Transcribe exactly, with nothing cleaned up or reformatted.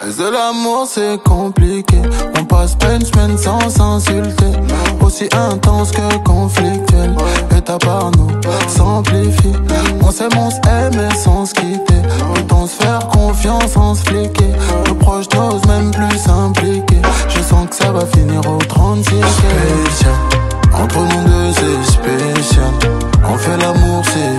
De l'amour c'est compliqué, on passe pas une semaine sans s'insulter. Aussi intense que conflictuel, étape par nous s'amplifie. On s'aime, on s'aime et sans se quitter. Autant se faire confiance sans se fliquer. Nos proches n'osent même plus s'impliquer. Je sens que ça va finir au trente-six. Spécial, entre nous deux c'est spécial. On fait l'amour c'est